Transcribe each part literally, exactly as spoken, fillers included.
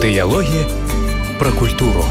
Дыялогі пра культуру.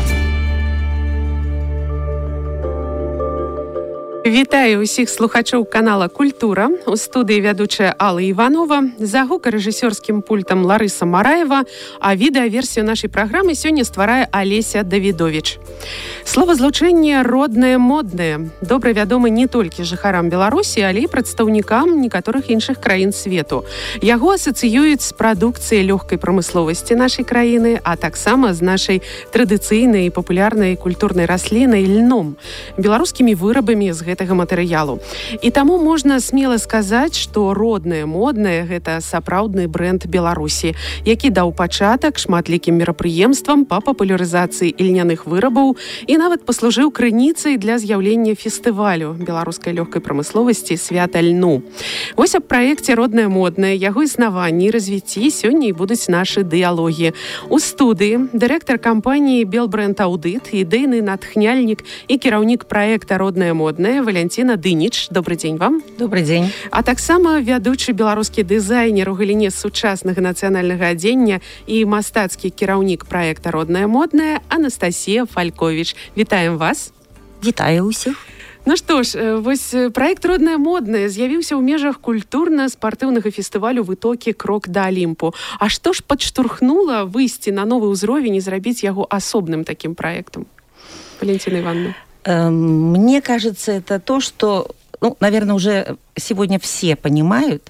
Вітаю ўсіх слухачоў канала «Культура». У студыі вядучая Алла Іванова, за гукарэжысёрскім пультам Ларыса Мараева, а відэаверсію нашай праграмы сёння стварае Алеся Давідовіч. Словазлучэнне роднае моднае добра вядома не толькі жыхарам Беларусі, але і прадстаўнікам некаторых іншых краін свету. Яго асацыююць з прадукцыяй лёгкай прамысловасці нашай краіны, а таксама з нашай традыцыйнай і папулярнай культурнай раслінай льном, беларускімі вырабамі з гэтага матэрыялу. І таму можна смела сказаць, што роднае моднае гэта сапраўдны брэнд Беларусі, які даў пачатак шматлікім мерапрыемствам па папулярызацыі ільняных вырабаў і нават паслужыў крыніцай для з'яўлення фестывалю беларускай лёгкай прамысловасці «Свята льну». Вось аб праекце «Роднае моднае», яго існаванні і развіцці сёння і будуць нашы дыялогі. У студыі дырэктар кампаніі «Белбрэнд Аўдыт», ідэйны натхняльнік і кіраўнік праекта «Роднае моднае» Валянціна Дыніч. Добрый дзень вам. Добрый дзень. А таксама вядучы беларускі дызайнер у галіне сучаснага нацыянальнага адзення і мастацкі кіраўнік праекта «Роднае моднае» Анастасія Фальковіч. Вітаем вас. Вітаю ўсіх. Ну што ж, вось праект «Роднае моднае» з'явіўся ў межах культурна-спартыўнага фестывалю «Вытокі. Крок да Алімпу». А што ж падштурхнула выйсці на новы ўзровень і зрабіць яго асобным такім праектам? Валентина Ивановна. Мне кажется, это то, что, ну, наверное, уже сегодня все понимают,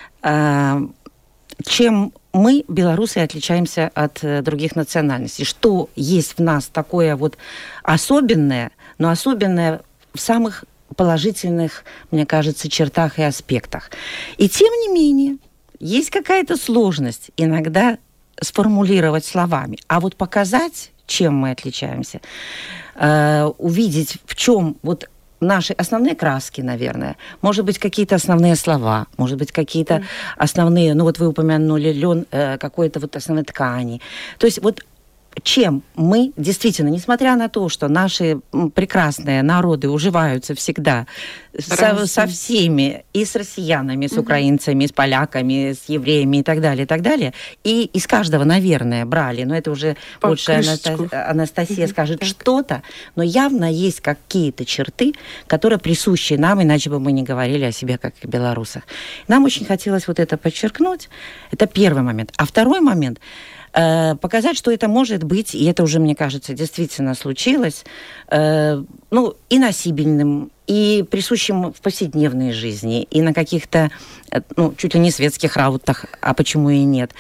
чем мы, белорусы, отличаемся от других национальностей. Что есть в нас такое вот особенное, но особенное в самых положительных, мне кажется, чертах и аспектах. И тем не менее, есть какая-то сложность иногда сформулировать словами. А вот показать, чем мы отличаемся, э, увидеть, в чем вот наши основные краски, наверное, может быть, какие-то основные слова, может быть, какие-то mm. основные, ну вот вы упомянули лен, э, какой-то вот основной ткани. То есть вот чем мы действительно, несмотря на то, что наши прекрасные народы уживаются всегда со, со всеми, и с россиянами, с украинцами, с поляками, с евреями и так далее, и так далее, и из каждого, наверное, брали, но это уже по лучше Анастасия, Анастасия скажет так. Что-то, но явно есть какие-то черты, которые присущи нам, иначе бы мы не говорили о себе как о белорусах. Нам очень хотелось вот это подчеркнуть. Это первый момент. А второй момент – показать, что это может быть, и это уже, мне кажется, действительно случилось, э, ну, и носибельным, и присущим в повседневной жизни, и на каких-то, ну, чуть ли не светских раутах, а почему и нет.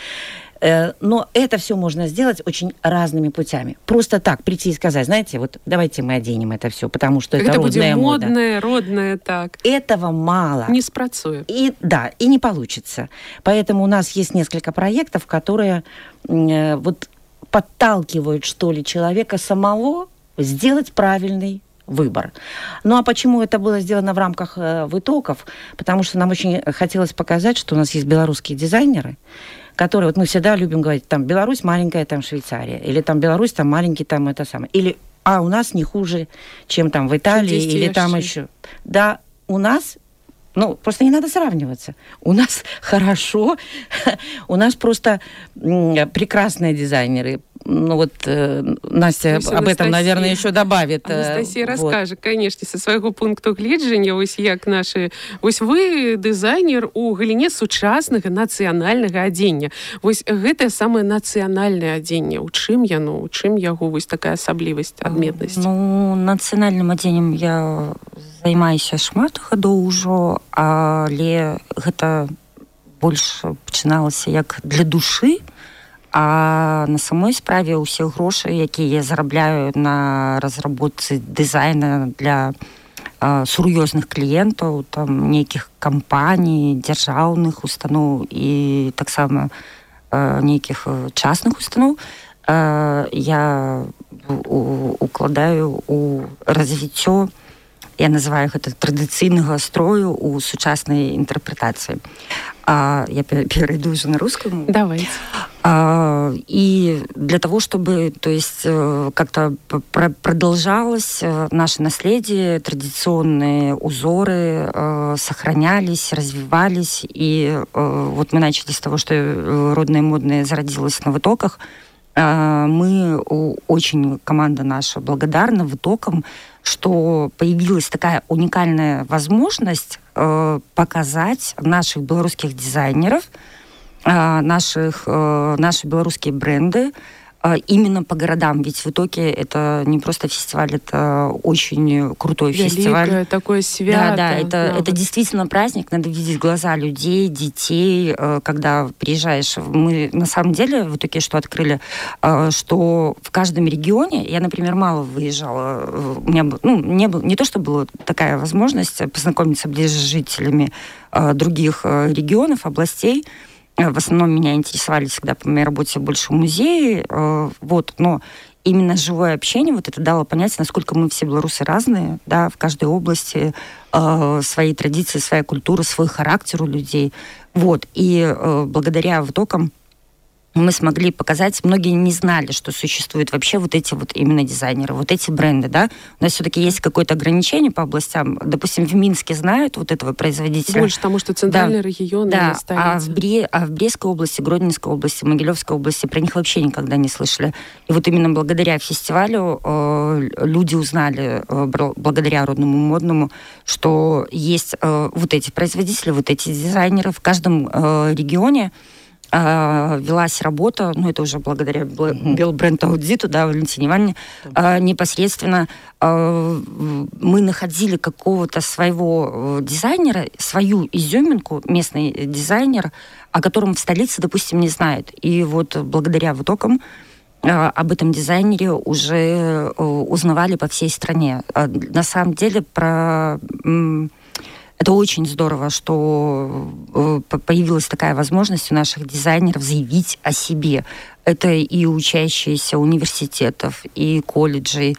Э, но это все можно сделать очень разными путями. Просто так прийти и сказать, знаете, вот давайте мы оденем это все, потому что это, это родная мода. Модное, родное, так. Этого мало. Не спрацует. И, да, и не получится. Поэтому у нас есть несколько проектов, которые э, вот подталкивают, что ли, человека самого сделать правильный выбор. Ну, а почему это было сделано в рамках э, вытоков? Потому что нам очень хотелось показать, что у нас есть белорусские дизайнеры, которые, вот мы всегда любим говорить, там, Беларусь маленькая, там, Швейцария, или там, Беларусь, там, маленький, там, это самое. Или, а у нас не хуже, чем там в Италии, или там еще. Да, у нас, ну, просто не надо сравниваться. У нас хорошо, у нас просто прекрасные дизайнеры. Ну вот э, Настя об Анастасия, этом, наверное, еще добавит. Анастасия вот. расскажет, конечно, со свайго пункту гледжання, вось як наши, вось вы дызайнер у галіне сучаснага нацыянальнага адзення. Вось гэтае самае нацыянальнае адзенне. У чым яно, у чым яго вось такая асаблівасць, адметнасць? Ну, нацыянальным адзеннем я займаюся шмат гадоў ужо, але гэта больш пачыналася як для душы. А на самой справе ўсе грошы, якія я зарабляю на разработцы дызайна для э, сур'ёзных кліентаў, там нейкіх кампаній, дзяржаўных устаноў і таксама э, нейкіх частных устаноў, э, я у, укладаю у развіццё, я называю гэта традыцыйнага строю у сучаснай інтэрпрэтацыі. А я перейду уже на русскую. Давайте. А, и для того, чтобы, то есть, как-то продолжалось наше наследие, традиционные узоры э, сохранялись, развивались. И э, вот мы начали с того, что родное модное зародилось на Вытоках. Мы очень, команда наша, благодарна ВТОКам, что появилась такая уникальная возможность показать наших белорусских дизайнеров, наших, наши белорусские бренды именно по городам. Ведь в итоге это не просто фестиваль, это очень крутой Великое, фестиваль. Такое свято. Да, да, это, это действительно праздник. Надо видеть глаза людей, детей, когда приезжаешь. Мы на самом деле в итоге что открыли, что в каждом регионе, я, например, мало выезжала, у меня ну, не, было, не то, что была такая возможность познакомиться ближе с жителями других регионов, областей. В основном меня интересовали всегда по моей работе больше музеи, э, вот, но именно живое общение вот это дало понять, насколько мы все белорусы разные, да, в каждой области э, свои традиции, своя культура, свой характер у людей, вот, и э, благодаря ВТОКам мы смогли показать, многие не знали, что существуют вообще вот эти вот именно дизайнеры, вот эти бренды, да. У нас все-таки есть какое-то ограничение по областям. Допустим, в Минске знают вот этого производителя. Больше, потому что центральный да. регион, да. столица. А в, Бре... а в Брестской области, Гродненской области, Могилевской области про них вообще никогда не слышали. И вот именно благодаря фестивалю э, люди узнали, э, благодаря Родному Модному, что есть э, вот эти производители, вот эти дизайнеры в каждом э, регионе. Велась работа, ну, это уже благодаря Белбренд-аудиту, да, Валентине Ивановне, а, непосредственно а, мы находили какого-то своего дизайнера, свою изюминку, местный дизайнер, о котором в столице, допустим, не знают. И вот благодаря ВТОКам а, об этом дизайнере уже а, узнавали по всей стране. А, на самом деле, про... Это очень здорово, что появилась такая возможность у наших дизайнеров заявить о себе. Это и учащиеся университетов, и колледжей,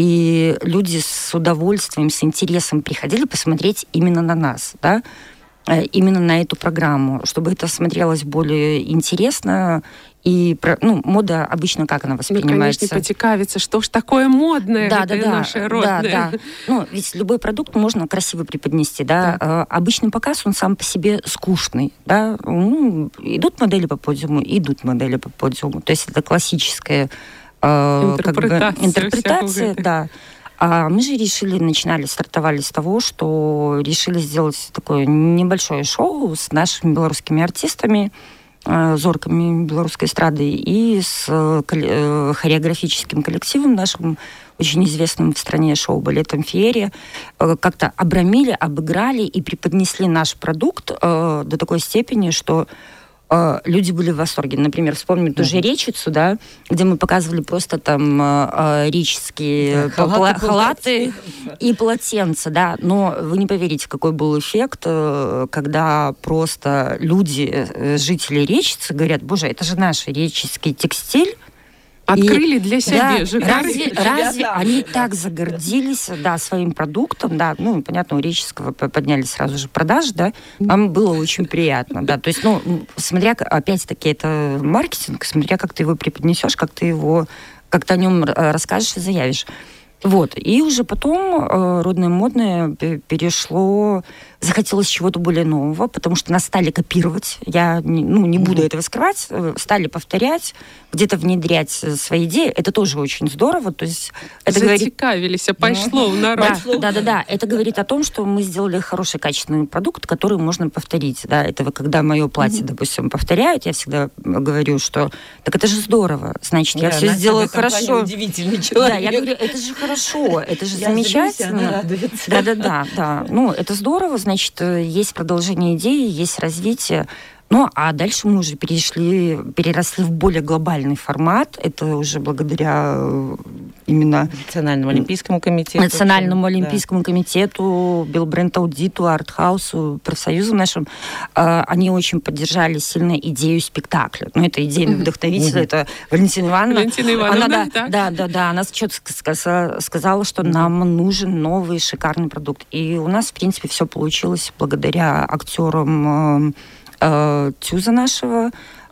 и люди с удовольствием, с интересом приходили посмотреть именно на нас, да? Именно на эту программу, чтобы это смотрелось более интересно. И, ну, мода обычно как она воспринимается? Ну, конечно, потекавится, что ж такое модное, да, это да, да, наше родное. Да, да. Ну, ведь любой продукт можно красиво преподнести, да. да. Обычный показ, он сам по себе скучный, да. Ну, идут модели по подиуму, идут модели по подиуму. То есть это классическая э, интерпретация, как бы, интерпретация, да. А мы же решили, начинали, стартовали с того, что решили сделать такое небольшое шоу с нашими белорусскими артистами, зорками белорусской эстрады и с хореографическим коллективом нашим, очень известным в стране шоу-балетом «Феерия», как-то обрамили, обыграли и преподнесли наш продукт до такой степени, что люди были в восторге. Например, вспомним ту же Речицу, да, где мы показывали просто там реческие да, халаты, халаты и полотенца, да. Но вы не поверите, какой был эффект, когда просто люди, жители Речицы, говорят: боже, это же наш реческий текстиль. Открыли и, для себя да, же. Разве, разве они так загордились, да, своим продуктом, да, ну, понятно, у Реческого подняли сразу же продажи, да, нам было очень приятно, да, то есть, ну, смотря, опять-таки, это маркетинг, смотря, как ты его преподнесешь, как ты его, как ты о нем расскажешь и заявишь. Вот, и уже потом э, родное модное перешло, захотелось чего-то более нового, потому что нас стали копировать, я не, ну, не буду mm-hmm. этого скрывать, стали повторять, где-то внедрять свои идеи, это тоже очень здорово, то есть это Затекавились, говорит... а пошло в народ. Да, да, да, да, это говорит о том, что мы сделали хороший, качественный продукт, который можно повторить, да, это когда мое платье, mm-hmm. допустим, повторяют, я всегда говорю, что так это же здорово, значит, я да, все сделаю хорошо. Удивительный человек. Да, я говорю, это же хорошо, это же замечательно. Да, да, да, да. Ну, это здорово, значит, есть продолжение идеи, есть развитие. Ну, а дальше мы уже перешли, переросли в более глобальный формат. Это уже благодаря именно Национальному олимпийскому комитету. Национальному олимпийскому да. комитету, Белбренд-аудиту, Артхаусу, профсоюзу нашим. Они очень поддержали сильно идею спектакля. Ну, это идейный вдохновитель, это Валентина Ивановна. Валентина Ивановна, она, да, да, да, да. Она четко сказала, что нам нужен новый шикарный продукт. И у нас, в принципе, все получилось благодаря актерам Тюза нашего,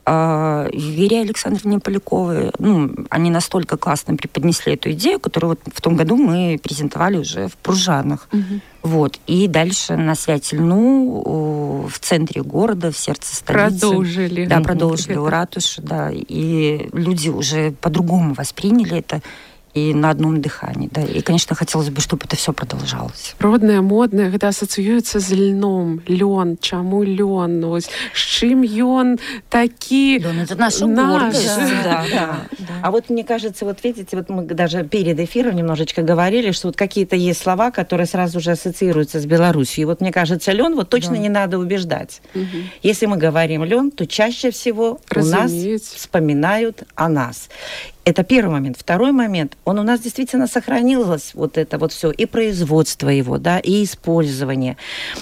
э, Вере Александровне Поляковой. Ну, они настолько классно преподнесли эту идею, которую вот в том году мы презентовали уже в Пружанах. Угу. Вот. И дальше на Святельну в центре города, в сердце столицы. Продолжили. Да, продолжили у ратуши, да. И люди уже по-другому восприняли это. И на одном дыхании, да. И, конечно, хотелось бы, чтобы это все продолжалось. Родное, модное, гэта ассоциируется с льном. Лен, чему лен? Ну, с чем ён таки Лен, это наша наш. гордость. Да, Да, да. да. А вот мне кажется, вот видите, вот мы даже перед эфиром немножечко говорили, что вот какие-то есть слова, которые сразу же ассоциируются с Беларусью. И вот мне кажется, лен вот точно да. не надо убеждать. Угу. Если мы говорим лен, то чаще всего Разумеется. у нас вспоминают о нас. Это первый момент. Второй момент, он у нас действительно сохранилось, вот это вот все, и производство его, да, и использование.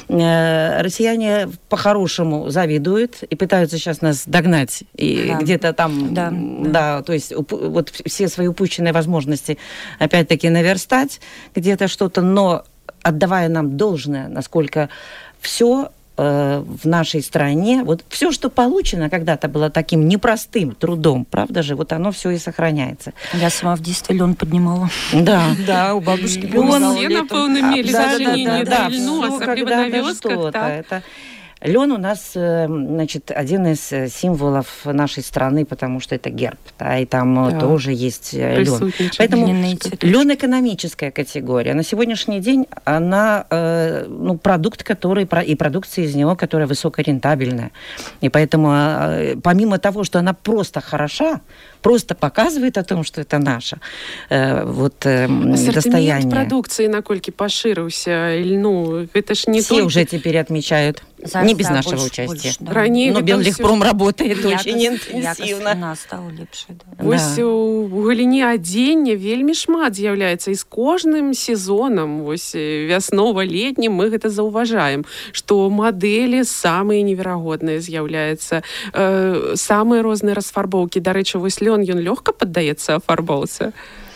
Россияне по-хорошему завидуют и пытаются сейчас нас догнать, и да. где-то там, да, да, да, то есть вот все свои упущенные возможности опять-таки наверстать, где-то что-то, но отдавая нам должное, насколько все в нашей стране, вот все, что получено когда-то было таким непростым трудом, правда же, вот оно все и сохраняется. Я сама в детстве лен поднимала. Да. Да, у бабушки. Все, напевно, имели сожаление да, до льну, особенно на вёсках. Это лен у нас, значит, один из символов нашей страны, потому что это герб, да, и там да. тоже есть лен. Поэтому лен экономическая категория. На сегодняшний день она, ну, продукт, который, и продукция из него, которая высокорентабельная. И поэтому, помимо того, что она просто хороша, просто показывает о том, что это наше вот достояние. Ассортимент продукции, наколькі поширился, ну, это ж не все только... уже теперь отмечают. Зараз, не без да, нашего больше, участия. больше, да. Ранее но Беллегпром все... работает якость, очень интенсивно. Якость у нас стала лепше. Да. Вось да. у галіне адзення вельмі шмат з'яўляецца, і з кожным сезонам, вось вяснова-летнім мы гэта заўважаем, што мадэлі самыя неверагодныя з'яўляюцца, э, самыя розныя расфарбоўкі. Дарэчы, вось лён, ён лёгка паддаецца афарбоўцы.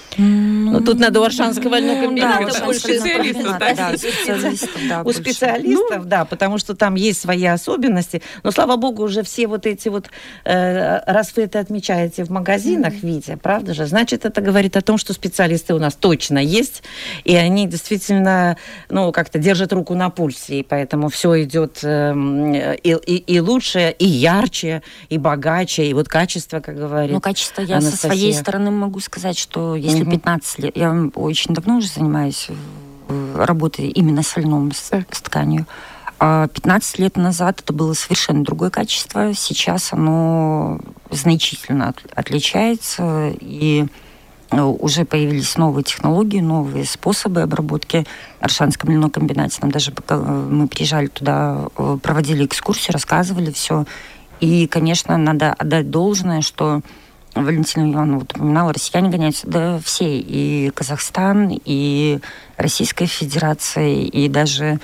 Ну, тут надо у Аршанского льнного комбината да, больше специалистов. Да, да, специалистов, да, у специалистов, ну, да, потому что там есть свои особенности. Но, слава богу, уже все вот эти вот, э, раз вы это отмечаете в магазинах, mm-hmm. видя, правда же, значит, это говорит о том, что специалисты у нас точно есть, и они действительно, ну, как-то держат руку на пульсе, и поэтому все идет э, и, и, и лучше, и ярче, и богаче, и вот качество, как говорит Ну, качество я Анастасия. Со своей стороны могу сказать, что если mm-hmm. пятнадцать лет, я очень давно уже занимаюсь работой именно с льном, с, с тканью. А пятнадцать лет назад это было совершенно другое качество. Сейчас оно значительно от, отличается, и уже появились новые технологии, новые способы обработки. В Аршанском льняном комбинате нам даже, пока мы приезжали туда, проводили экскурсию, рассказывали все. И, конечно, надо отдать должное, что Валентина Ивановна вот упоминала, россияне гоняются, да, все, и Казахстан, и Российская Федерация, и даже...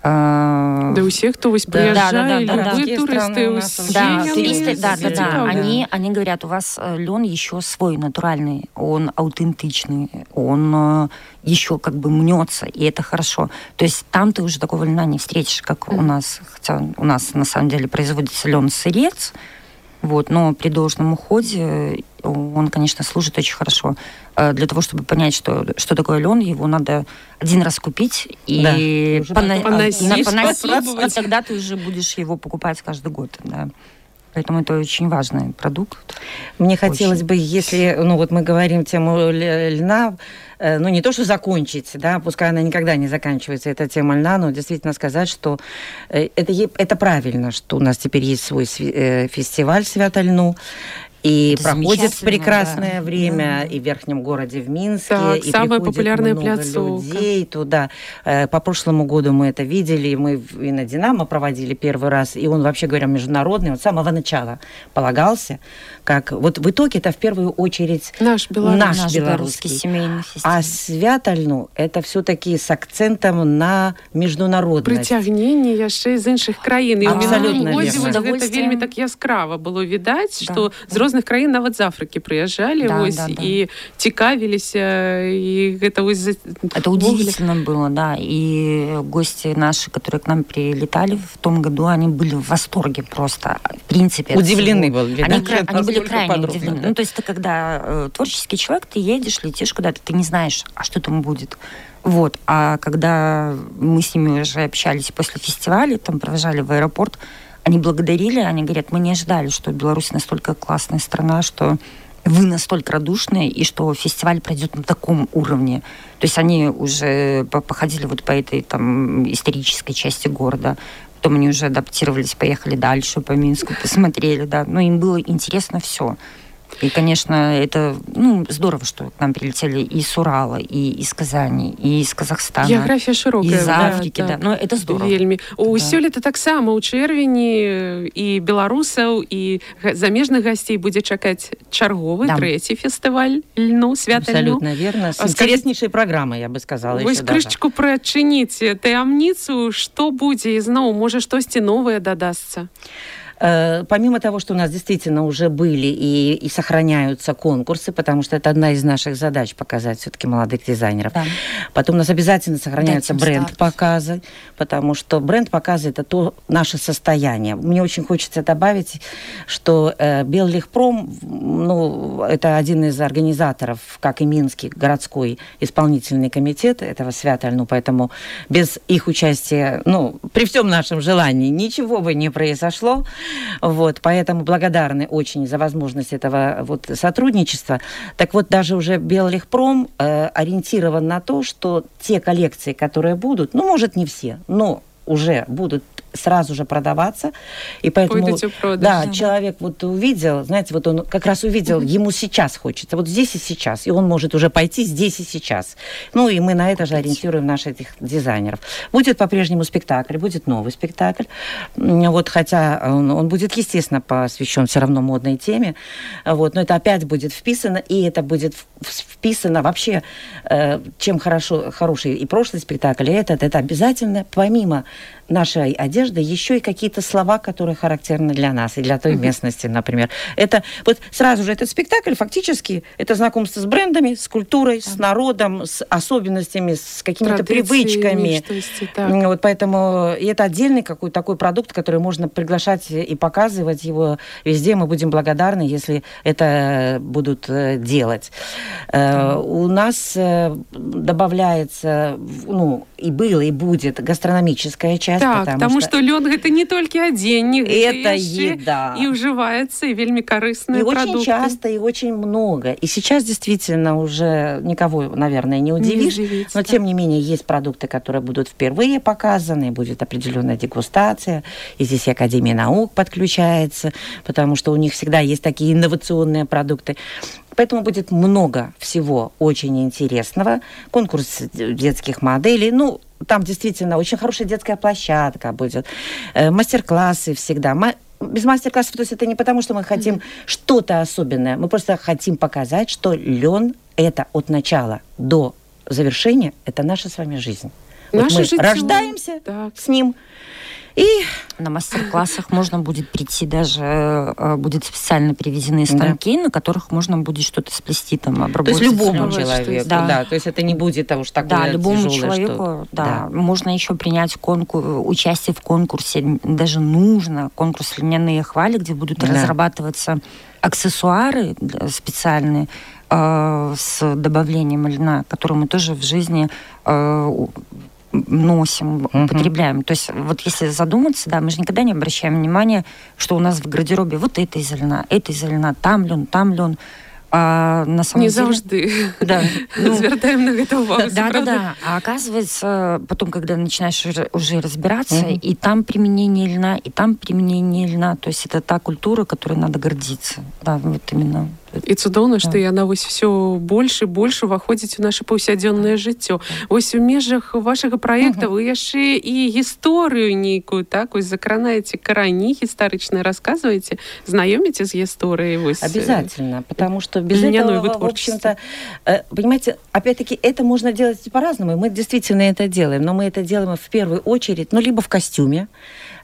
Э... Да у всех, кто вось приезжает, да, да, да, любые да, туристы, у да, туристы, да, да, да, они, они говорят, у вас лен еще свой, натуральный, он аутентичный, он еще как бы мнется, и это хорошо. То есть там ты уже такого льна не встретишь, как mm. у нас, хотя у нас на самом деле производится лен-сырец, вот, но при должном уходе он, конечно, служит очень хорошо. Для того, чтобы понять, что, что такое лен, его надо один раз купить и да, пона- поносить, поносить, и тогда ты уже будешь его покупать каждый год. Да. Поэтому это очень важный продукт. Мне очень. Хотелось бы, если, ну вот мы говорим тему льна, ну не то, что закончить, да, пускай она никогда не заканчивается, эта тема льна, но действительно сказать, что это, это правильно, что у нас теперь есть свой фестиваль «Свято-льну», и это проходит прекрасное да. время да. и в Верхнем городе, в Минске. Так, и самая приходит популярная много пляцовка. людей туда. По прошлому году мы это видели, мы и на «Динамо» проводили первый раз, и он, вообще говоря, международный, он с самого начала полагался, как вот в итоге это в первую очередь наш, белорус, наш, наш белорусский. семейный фестиваль. А «Свято-льну» это все-таки с акцентом на международность. Прыцягненне яшчэ з іншых краін. І ў мінулым годзе верно. гэта вельмі так яскрава было відаць, да. што з розных краін, нават з Афрыкі прыязджалі, да, вось, да, да. і цікавіліся, і гэта вось... Это удивительно было, да, и гости наши, которые к нам прилетали в том году, они были в восторге просто, в принципе. Удивлены были, они, да? они были крайне подробно, удивлены. Да. Ну, то есть ты когда э, творческий человек, ты едешь, летишь куда-то, ты не знаешь, а что там будет. Вот. А когда мы с ними уже общались после фестиваля, там провожали в аэропорт, они благодарили, они говорят, мы не ожидали, что Беларусь настолько классная страна, что вы настолько радушные, и что фестиваль пройдет на таком уровне. То есть они уже походили вот по этой там исторической части города, потом они уже адаптировались, поехали дальше по Минску, посмотрели, да. Но им было интересно все. И, конечно, это ну, здорово, что к нам прилетели и из Урала, и из Казани, и из Казахстана. Геаграфія широкая. Из Африки, да. да. Но это здорово. Вельмі. У да. сёлета таксама ў чэрвені і беларусаў, і замежных гасцей будзе чакаць чарговы, да. трэці фестываль льну, свята льну. Абсолютно верно. С интереснейшей программой, я бы сказала. Вось крышечку прачыніце таямніцу, што будзе, і зноў, можа, штосьці новае дадасца. Помимо того, что у нас действительно уже были и, и сохраняются конкурсы, потому что это одна из наших задач показать все-таки молодых дизайнеров. Да. Потом у нас обязательно сохраняются бренд-показы, потому что бренд-показы – это то наше состояние. Мне очень хочется добавить, что э, Беллегпром, ну, это один из организаторов, как и Минский городской исполнительный комитет этого свята льну, поэтому без их участия, ну, при всем нашем желании ничего бы не произошло. Вот, поэтому благодарны очень за возможность этого вот сотрудничества. Так вот, даже уже Беллегпром э, ориентирован на то, что те коллекции, которые будут, ну, может, не все, но уже будут сразу же продаваться, и поэтому да, да, человек вот увидел, знаете, вот он как раз увидел, mm-hmm. ему сейчас хочется, вот здесь и сейчас, и он может уже пойти здесь и сейчас. Ну, и мы на это же ориентируем наших этих дизайнеров. Будет по-прежнему спектакль, будет новый спектакль, вот, хотя он, он будет, естественно, посвящен все равно модной теме, вот, но это опять будет вписано, и это будет вписано вообще, э, чем хорошо, хороший и прошлый спектакль, и этот, это обязательно, помимо нашей одежды, еще и какие-то слова, которые характерны для нас и для той mm-hmm. местности, например. Это вот сразу же этот спектакль фактически это знакомство с брендами, с культурой, yeah. с народом, с особенностями, с какими-то привычками. Вот поэтому и это отдельный какой-то такой продукт, который можно приглашать и показывать его везде. Мы будем благодарны, если это будут делать. Mm-hmm. У нас добавляется, ну, и было, и будет гастрономическая часть. Так, потому, потому что, что лёд это не только одень, это еда. И уживается, и вельми корыстные и продукты. И очень часто, и очень много. И сейчас действительно уже никого, наверное, не удивишь. Не удивить, но, да. тем не менее, есть продукты, которые будут впервые показаны, будет определенная дегустация. И здесь и Академия наук подключается, потому что у них всегда есть такие инновационные продукты. Поэтому будет много всего очень интересного. Конкурс детских моделей. Ну, там действительно очень хорошая детская площадка будет. Э, мастер-классы всегда. Ма- без мастер-классов, то есть это не потому, что мы хотим mm-hmm. что-то особенное. Мы просто хотим показать, что лен – это от начала до завершения, это наша с вами жизнь. Вот мы житие. Рождаемся так. с ним. И на мастер-классах можно будет прийти, даже будет специально привезены станки, да. на которых можно будет что-то сплести, там, обработать. То есть любому человеку, да. да. То есть это не будет того, что такое да, любому тяжелое, человеку, что... да. да. Можно еще принять конкурс, участие в конкурсе, даже нужно, конкурс «Льняные хвали», где будут да. разрабатываться аксессуары специальные э, с добавлением льна, которые мы тоже в жизни... Э, носим, uh-huh. употребляем. То есть вот если задуматься, да, мы же никогда не обращаем внимания, что у нас в гардеробе вот это из льна, это из льна, там лен, там лен. А на самом не деле... завжди да. ну, звертаем на это увагу. Да, да, да. А оказывается, потом, когда начинаешь уже разбираться, uh-huh. и там применение льна, и там применение льна, то есть это та культура, которой надо гордиться. Да, вот именно. І цудоўна, што яна вось все больш і больш уваходзіць у наше паўсядзённае жыццё. Вось у межах вашага праекта вы яшчэ і гісторыю нейкую, так, вось закранаеце карані гістарычныя, рассказываете, знаёміце з гісторыяй вось. Обязательно, потому что без этого, в общем-то, понимаете, опять-таки, это можно делать по-разному, мы действительно это делаем, но мы это делаем в первую очередь, ну, либо в костюме,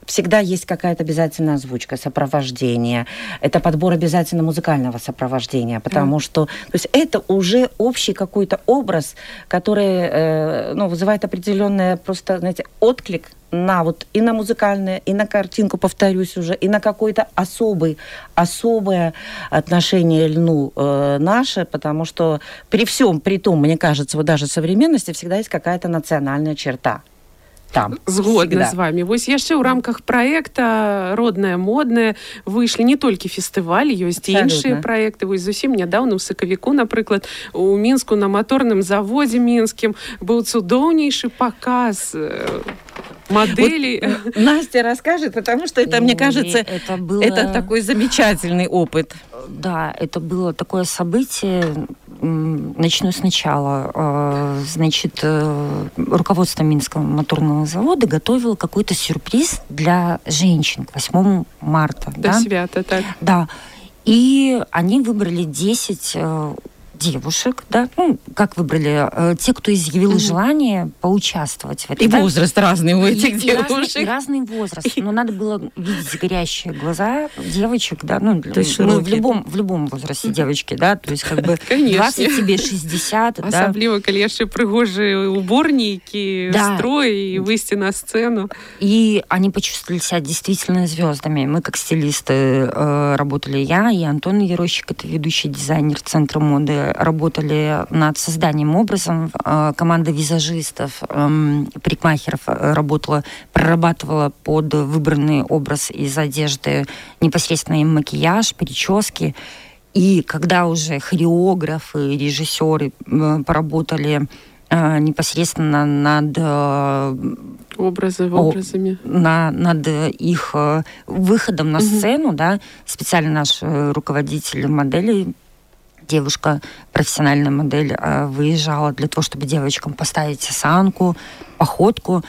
всегда есть какая-то обязательная озвучка, сопровождение. Это подбор обязательно музыкального сопровождения, потому да. что то есть это уже общий какой-то образ, который э, ну, вызывает определенный просто, знаете, отклик на вот и на музыкальное, и на картинку, повторюсь уже, и на какое-то особый, особое отношение льну э, наше, потому что при всем, при том, мне кажется, вот даже в современности всегда есть какая-то национальная черта. Там. Згодна Всегда. з вами. Вось яшчэ ў рамках праекта родная модная выйшлі не толькі фестываль, ёсць і іншыя праекты. Вось зусім нядаўна ў сакавіку, напрыклад, у Мінску на моторным заводзе мінскім быў цудоўнейшы паказ моделей. Вот Настя расскажет, потому что это, мне кажется, это, было... это такой замечательный опыт. Да, это было такое событие. Начну сначала. Значит, руководство Минского моторного завода готовило какой-то сюрприз для женщин к восьмому марта. До да? свята, так. Да. И они выбрали десять девушек, да, ну, как выбрали, э, те, кто изъявил mm-hmm. желание поучаствовать в этом. И да? возраст разный у этих и, девушек. И разный, и разный возраст. Но надо было видеть горящие глаза девочек, да, ну, то есть мы в любом, в любом возрасте девочки, да, то есть как бы двадцать тебе, шестьдесят, да. Особливо, коли яшчэ прыгожие уборники, да. строй и выйти на сцену. И они почувствовали себя действительно звездами. Мы, как стилисты, э, работали я и Антон Ерощик, это ведущий дизайнер Центра моды, работали над созданием образа. Команда визажистов, парикмахеров работала, прорабатывала под выбранный образ из одежды непосредственно и макияж, прически. И когда уже хореографы, режиссеры поработали непосредственно над Образы, образами. На, над их выходом на сцену, угу. да, специально наш руководитель модели, девушка, профессиональная модель, выезжала для того, чтобы девочкам поставить осанку, походку.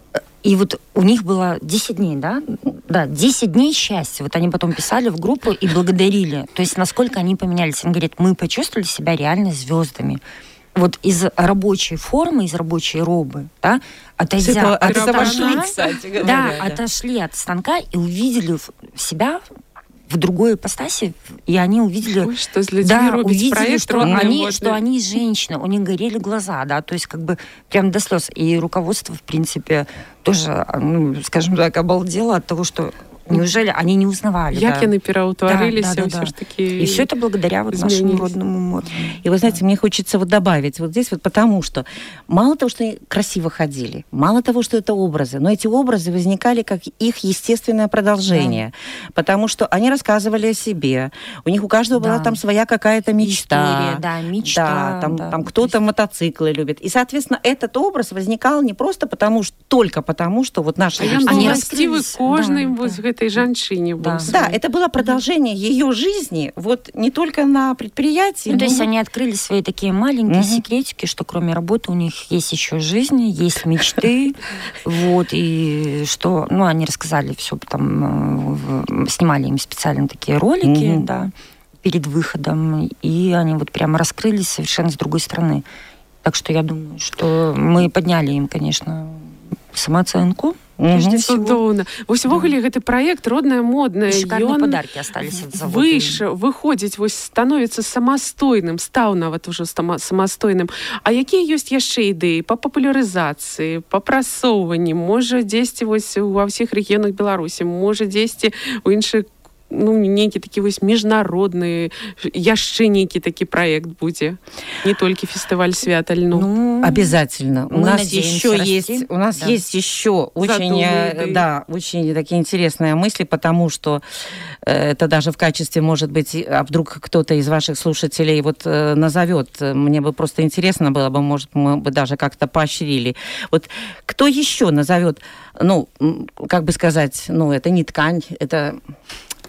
И вот у них было десять дней, да? Да, десять дней счастья. Вот они потом писали в группу и благодарили. То есть насколько они поменялись. Они говорят, мы почувствовали себя реально звездами. Вот из рабочей формы, из рабочей робы, да, отойдя от станка, кстати говоря, да, да, отошли от станка и увидели себя в другой ипостаси, и они увидели, Ой, что с да, увидели, проект, что, они, что они женщины, у них горели глаза, да, то есть как бы прям до слез. И руководство, в принципе, тоже, ну, скажем так, обалдело от того, что неужели они не узнавали? Як да? яны пераўтварыліся, да, да, да, все да. ж таки. И все это благодаря вот нашему родному модному. И вы знаете, мне хочется вот добавить вот здесь вот потому, что мало того, что они красиво ходили, мало того, что это образы, но эти образы возникали как их естественное продолжение, да. потому что они рассказывали о себе, у них у каждого да. была там своя какая-то мечта. История, да, мечта. Да, там, да, там кто-то есть... мотоциклы любит. И, соответственно, этот образ возникал не просто потому, что, только потому, что вот наши... А они раскрылись кожным да, вот да. этой женщине. Да. да, это было продолжение mm-hmm. ее жизни, вот не только на предприятии. Ну, но... то есть они открыли свои такие маленькие mm-hmm. секретики, что кроме работы у них есть еще жизнь, есть мечты, вот, и что, ну, они рассказали все, там, снимали им специально такие ролики, да, перед выходом, и они вот прямо раскрылись совершенно с другой стороны. Так что я думаю, что мы подняли им, конечно, самооценку. Цудоўна. Вось увогуле гэты праект родная модная, ён подарки остались от завода. Выйш, выходзіць, вось становіцца самастойным, стаў нават ужо самастойным. А якія ёсць яшчэ ідэі па папулярызацыі, па прасоўванні? Можа, дзесьці вось ва ўсіх рэгіёнах Беларусі, можа, дзесьці у іншых, ну, нейкі такі вось міжнародны, яшчэ нейкі такі праект будзе. Не только фестиваль свята льну. Ну, обязательно. У нас еще есть, у нас да. есть еще очень, Задумы, да, очень такие интересные мысли, потому что э, это даже в качестве, может быть, а вдруг кто-то из ваших слушателей вот э, назовет, мне бы просто интересно было бы, может, мы бы даже как-то поощрили. Вот кто еще назовет, ну, как бы сказать, ну, это не ткань, это...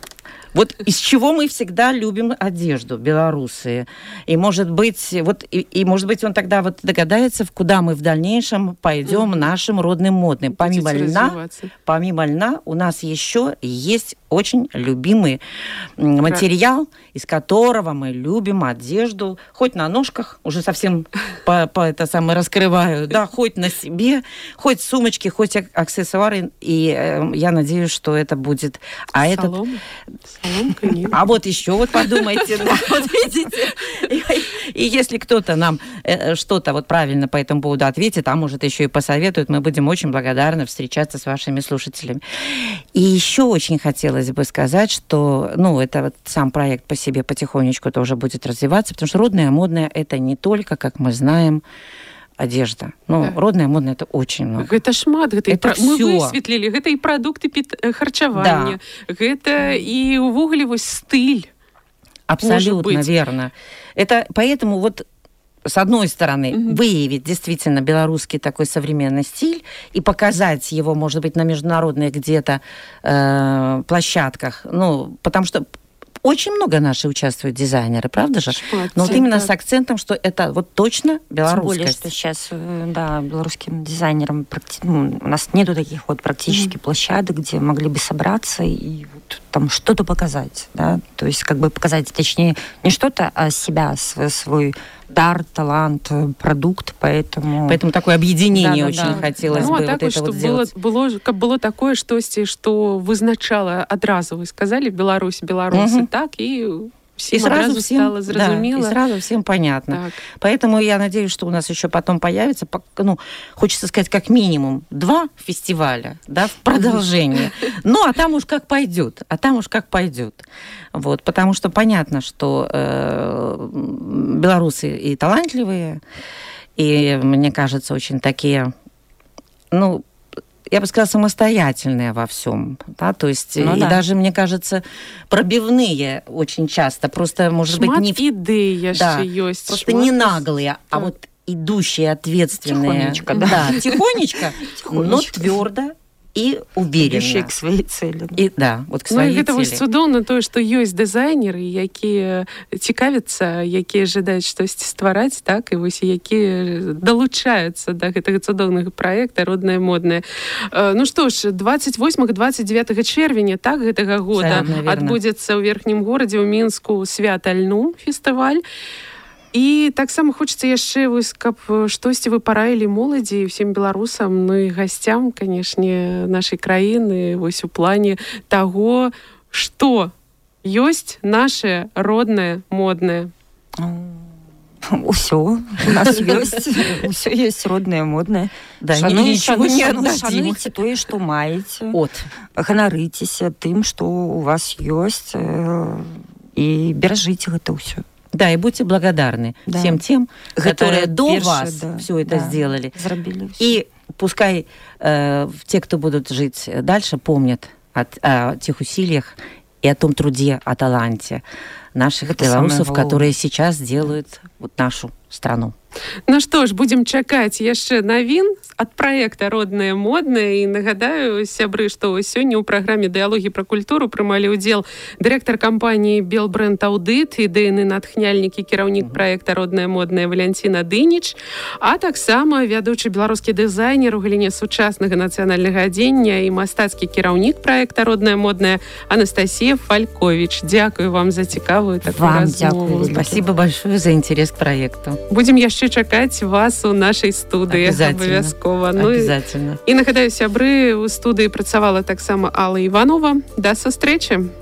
Вот из чего мы всегда любим одежду, белорусы. И, может быть, вот, и, и, может быть, он тогда вот догадается, куда мы в дальнейшем пойдем mm-hmm. нашим родным модным. Помимо льна, помимо льна у нас еще есть очень любимый материал, из которого мы любим одежду, хоть на ножках, уже совсем по, по это самое раскрываю, да, хоть на себе, хоть сумочки, хоть аксессуары. И э, я надеюсь, что это будет... А Солома? этот... Соломка нет. А вот еще вот подумайте, да, вот видите. И, и если кто-то нам э, что-то вот правильно по этому поводу ответит, а может еще и посоветует, мы будем очень благодарны встречаться с вашими слушателями. И еще очень хотелось бы сказать, что, ну, это вот сам проект по себе потихонечку тоже будет развиваться, потому что родное, модное – это не только, как мы знаем, одежда. Ну, да. Родное, модное – это очень много. Это шмат, гэта это і, мы высветлілі, гэта і прадукты харчавання, да. Гэта і увогуле вось стыль. Абсолютно верно. Это поэтому вот с одной стороны, угу. выявить действительно белорусский такой современный стиль и показать его, может быть, на международных где-то э, площадках. Ну, потому что очень много наши участвуют дизайнеры, правда же? Шпатцы, но вот именно так. С акцентом, что это вот точно белорусскость. Тем более, что сейчас, да, белорусским дизайнерам ну, у нас нету таких вот практически mm-hmm. площадок, где могли бы собраться и вот там что-то показать, да, то есть как бы показать, точнее, не что-то, а себя, свой, свой дар, талант, продукт, поэтому... Поэтому такое объединение да, очень да, хотелось да. бы Ну, а вот так, это вот было, сделать. Было, каб было такое штосьці, што вызначала адразу, вы сказали, Беларусь, белорусы, угу. так, и... И сразу всем стало зразумело. Да, и сразу всем понятно. Так. Поэтому я надеюсь, что у нас еще потом появится, ну, хочется сказать, как минимум два фестиваля, да, в продолжение. Ну, а там уж как пойдет, а там уж как пойдет. Вот, потому что понятно, что э, белорусы и талантливые, и, мне кажется, очень такие, ну, я бы сказала, самостоятельные во всем, да, то есть, ну, и да. даже, мне кажется, пробивные очень часто, просто, может Шмат быть, не... идей еще да, есть. Просто не наглые, а вот идущие, ответственные. Тихонечко, да. да тихонечко, но твердо и уверенно. Идущие к своей цели. И, да, вот к своей ну, гэта цели. Вось цудоўна тое, што ёсць дызайнеры, якія цікавяцца, якія жадаюць штосьці ствараць, так, і вось якія далучаюцца да гэтага цудоўнага праекта роднае моднае. Ну што ж, двадцать восьмага двадцать девятага чэрвеня, так, гэтага года адбудзецца ў верхнім горадзе ў Мінску свята льну фестываль. І таксама хочацца яшчэ, вось, каб штосьці вы параілі моладзі і ўсім беларусам, ну і гасцям, канешне, нашай краіны, вось у плане таго, што ёсць наше роднае, моднае. Усё у нас ёсць, усё ёсць роднае, моднае. Да, шану, шану, шану, шануйце тое, што маеце. От. Ганарыцеся тым, што у вас ёсць, і беражыце гэта ўсё. Да, и будьте благодарны да. всем тем, которые до першие, вас да, все это да, сделали. И пускай э, те, кто будут жить дальше, помнят от, о тех усилиях и о том труде, о таланте наших это белорусов, которые сейчас делают вот нашу страну. Ну што ж, будзем чакаць яшчэ навін ад праекта роднае моднае, і нагадаю, сябры, што сёння ў праграме дыялогі пра культуру прымалі ўдзел дырэктар кампаніі Белбренд Аудыт, ідэйны натхняльнік і кіраўнік праекта роднае моднае Валянціна Дыніч, а таксама вядучы беларускі дызайнер у галіне сучаснага нацыянальнага адзення і мастацкі кіраўнік праекта роднае моднае Анастасія Фалькович. Дякую вам за цікавую такую размову. Спасибо большое за интерес к проекту. Будем яшчэ чакаць вас у нашай студыі абавязкова. Ну, обязательно. І нагадаю, сябры, у студыі працавала таксама Алла Іванова. Да сустрэчы.